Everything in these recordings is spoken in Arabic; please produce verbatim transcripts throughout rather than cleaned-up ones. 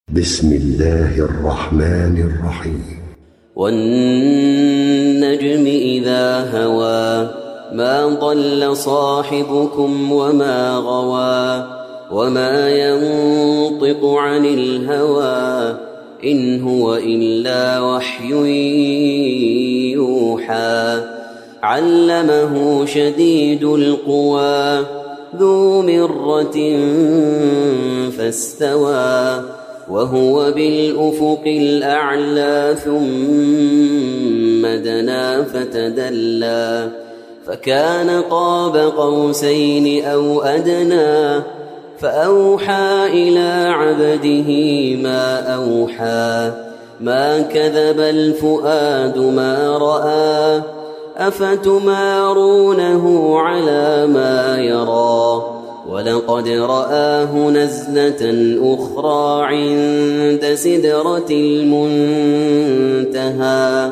بسم الله الرحمن الرحيم. والنجم إذا هوى ما ضل صاحبكم وما غوى وما ينطق عن الهوى إن هو إلا وحي يوحى علمه شديد القوى ذو مرة فاستوى وهو بالأفق الأعلى ثم دنا فتدلى فكان قاب قوسين أو أدنى فأوحى إلى عبده ما أوحى ما كذب الفؤاد ما رأى أفتمارونه على ما يرى ولقد رآه نزلة أخرى عند سدرة المنتهى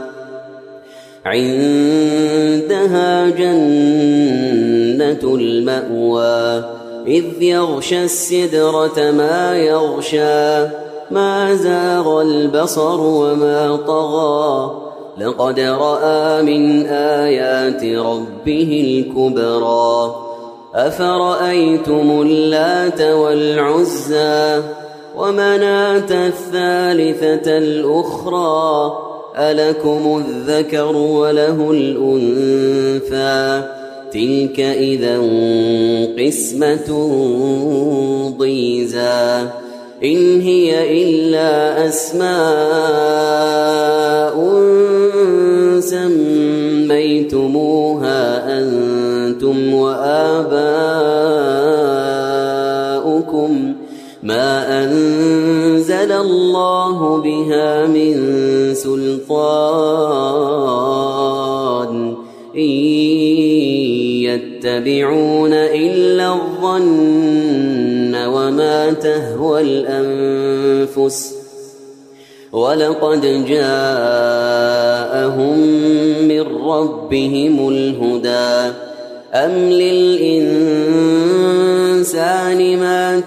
عندها جنة المأوى إذ يغشى السدرة ما يغشى ما زاغ البصر وما طغى لقد رأى من آيات ربه الكبرى أفرأيتم اللات والعزى ومناة الثالثة الأخرى ألكم الذكر وله الأنثى تلك إذا قسمة ضيزى إن هي إلا أسماء سميتموها أنتم وآباؤكم ما أنزل الله بها من سلطان إن يتبعون إلا الظن وما تهوى الأنفس ولقد جاءهم من ربهم الهدى أم للإنسان ما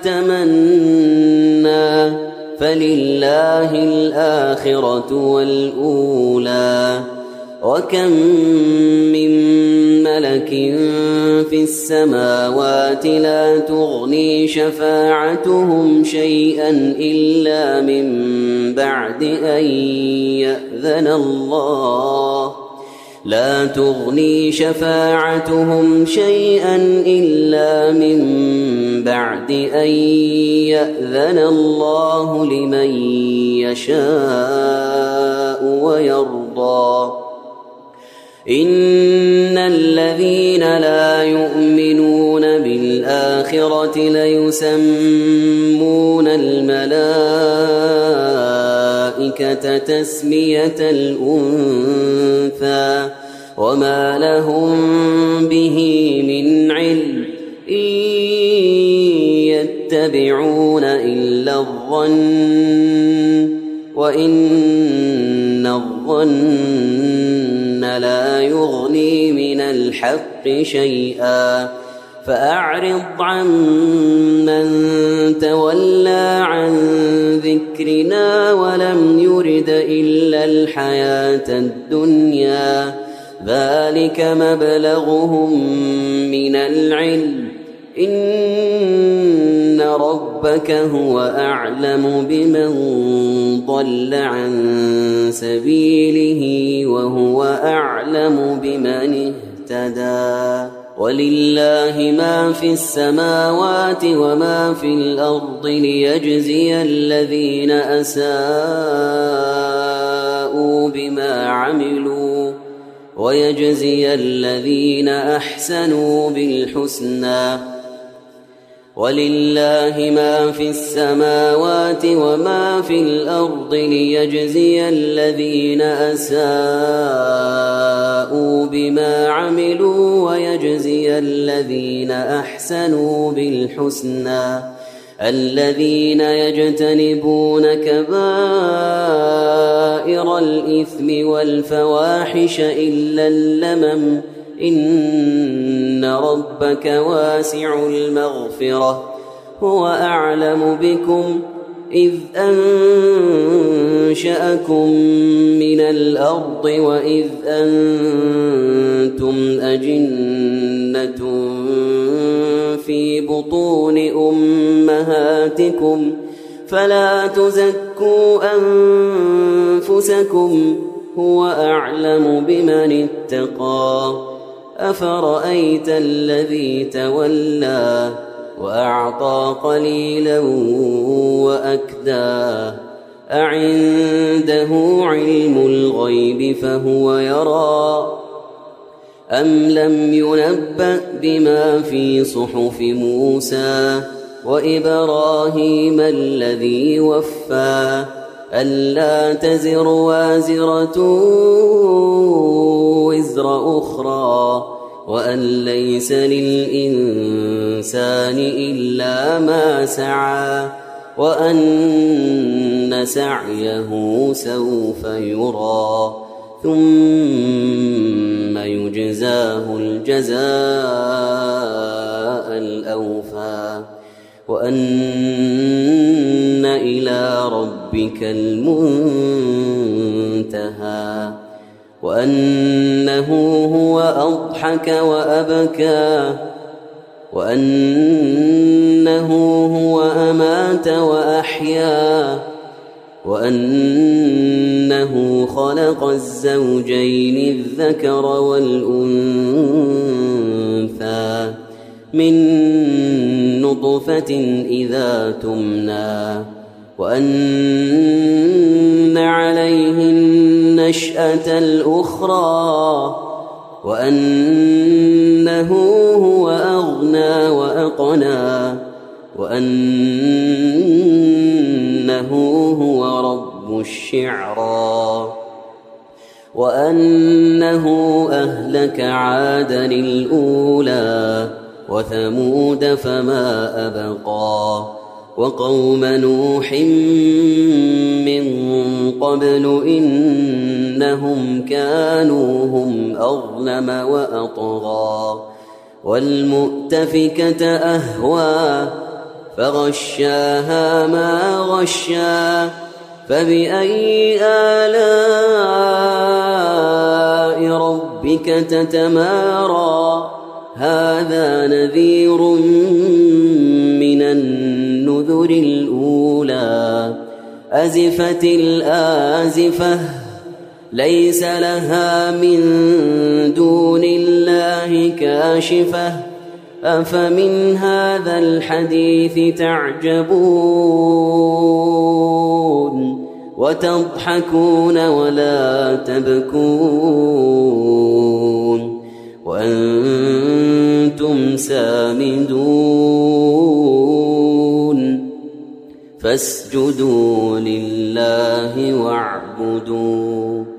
تمنى فلله الآخرة والأولى وكم من ملك في السماوات لا تغني شفاعتهم شيئا إلا من بعد أن يأذن الله لا تغني شفاعتهم شيئا إلا من بعد أن يأذن الله لمن يشاء ويرضى إن الذين لا يؤمنون بالآخرة ليسمون الملائكة تسمية الأنثى وما لهم به من علم إن يتبعون إلا الظن وإن الظن لا يغني من الحق شيئا فأعرض عن من تولى عن ذكرنا ولم يرد إلا الحياة الدنيا ذلك مبلغهم من العلم إن ربك هو أعلم بمن ضل عن سبيله وهو أعلم بمن اهتدى ولله ما في السماوات وما في الأرض ليجزي الذين أساءوا بما عملوا ويجزي الذين أحسنوا بالحسنى ولله ما في السماوات وما في الأرض ليجزي الذين أساءوا بما عملوا ويجزي الذين أحسنوا بالحسنى الذين يجتنبون كبائر الإثم والفواحش إلا اللمم إن ربك واسع المغفرة هو أعلم بكم إذ أنشأكم من الأرض وإذ أنتم أجنة في بطون أمهاتكم فلا تزكوا أنفسكم هو أعلم بمن اتقى أفرأيت الذي تولى وأعطى قليلا وأكدى أعنده علم الغيب فهو يرى أم لم ينبأ بما في صحف موسى وإبراهيم الذي وفى ألا تزر وازرة وزر أخرى وأن ليس للإنسان إلا ما سعى وأن سعيه سوف يرى ثم يجزاه الجزاء الأوفى وأن إلى ربك المنتهى وأنه هو أضحك وأبكى وأنه هو أمات وأحيا وأنه خلق الزوجين الذكر والأنثى من نطفة إذا تمنى وأن عليه النشأة الأخرى وأنه هو أغنى وأقنى وأنه هو رب الشعرى وأنه أهلك عادا الأولى وثمود فما أبقى وقوم نوح من قبل إنهم كانوا هم أظلم وأطغى والمؤتفكة أهوى فغشاها ما غشى فبأي آلاء ربك تتمارى هذا نذير من النذر الأولى أزفت الآزفة ليس لها من دون الله كاشفة أفمن هذا الحديث تعجبون وتضحكون ولا تبكون وأنتم سامدون فاسجدوا لله واعبدوا